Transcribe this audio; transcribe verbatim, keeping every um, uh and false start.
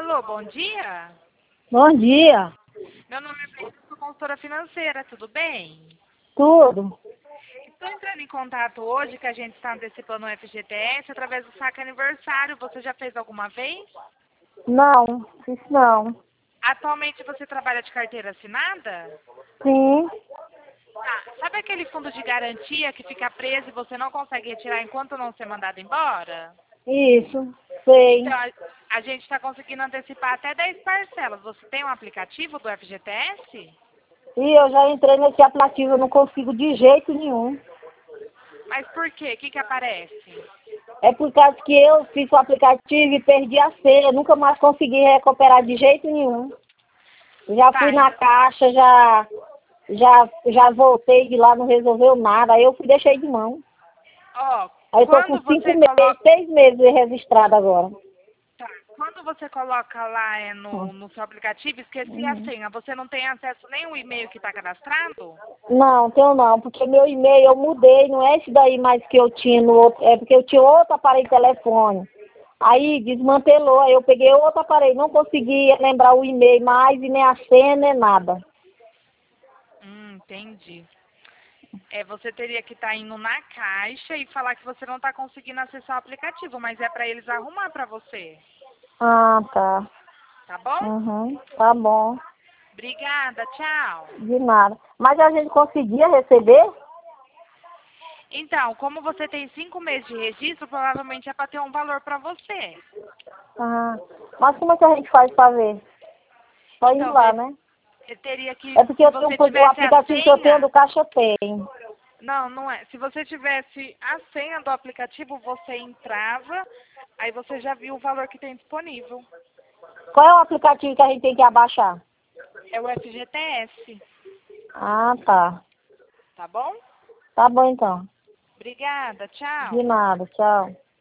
Alô, bom dia. Bom dia. Meu nome é Brenda, sou consultora financeira, tudo bem? Tudo? Estou entrando em contato hoje que a gente está antecipando o F G T S através do saque aniversário. Você já fez alguma vez? Não, isso não. Atualmente você trabalha de carteira assinada? Sim, Tá. Sabe aquele fundo de garantia que fica preso e você não consegue retirar enquanto não ser mandado embora? isso, sei. Então, a, a gente está conseguindo antecipar até dez parcelas. Você tem um aplicativo do F G T S? E eu já entrei nesse aplicativo, eu não consigo de jeito nenhum. Mas por quê? O que que aparece? É por causa que eu fiz o aplicativo e perdi a senha, eu nunca mais consegui recuperar de jeito nenhum. Já fui Tá, na então, caixa, já, já, já voltei de lá, não resolveu nada, aí eu fui deixei de mão. ó, Aí eu tô com quando cinco você meses, coloca, seis meses registrado agora. tá, quando você coloca lá é, no, no seu aplicativo, esqueci a Uhum. senha, você não tem acesso nem ao e-mail que está cadastrado? Não, tenho não, porque meu e-mail eu mudei, não é esse daí mais que eu tinha no outro, é porque eu tinha outro aparelho de telefone. Aí desmantelou, aí eu peguei outro aparelho, não conseguia lembrar o e-mail mais, e nem a senha, nem nada. Hum, entendi. É, você teria que estar indo na caixa e falar que você não está conseguindo acessar o aplicativo, mas é para eles arrumar para você, Ah, tá. tá bom? Uhum, tá bom, Obrigada, tchau. de nada. Mas a gente conseguia receber? Então, como você tem cinco meses de registro, provavelmente é para ter um valor para você. Ah, mas como é que a gente faz pra ver? Só ir Então, lá, te- né? teria que, É porque se eu tenho, você um- o tivesse a aplicativo que eu tenho senha, do Caixa tem. não, não é. Se você tivesse a senha do aplicativo, você entrava, aí você já viu o valor que tem disponível. Qual é o aplicativo que a gente tem que abaixar? É o F G T S, Ah, tá. tá bom? Tá bom então. Obrigada, De tchau. nada, tchau.